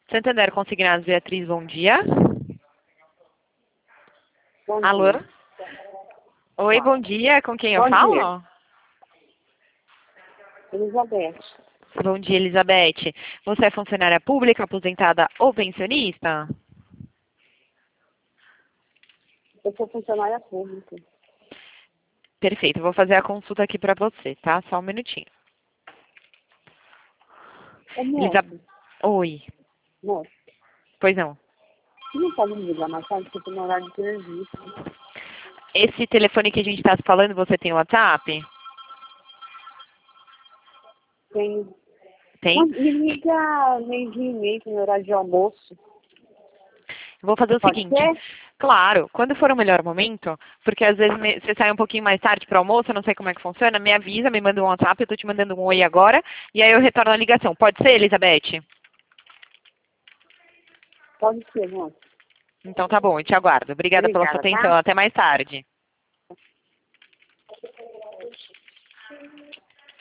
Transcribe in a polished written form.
Santander Consignados, Beatriz, bom dia. Bom Alô? dia. Oi, bom dia. Com quem eu Bom falo? dia. Elizabeth. Bom dia, Elizabeth. Você é funcionária pública, aposentada ou pensionista? Eu sou funcionária pública. Perfeito, vou fazer a consulta aqui para você, tá? Só um minutinho. Ô, moço, Oi, moço, pois não. você não pode me ligar mais tarde, porque eu tô no horário de serviço. Esse telefone que a gente está falando, você tem WhatsApp? Tem... Tem? Me liga meio-dia e meio, no horário de almoço. Vou fazer o Pode seguinte. ser? Claro, quando for o melhor momento, porque às vezes você sai um pouquinho mais tarde para o almoço, eu não sei como é que funciona, me avisa, me manda um WhatsApp, eu estou te mandando um oi agora, e aí eu retorno a ligação. Pode ser, Elizabeth? Pode ser, moço. Então tá bom, eu te aguardo. Obrigada pela sua Obrigada, atenção. tá? Até mais tarde.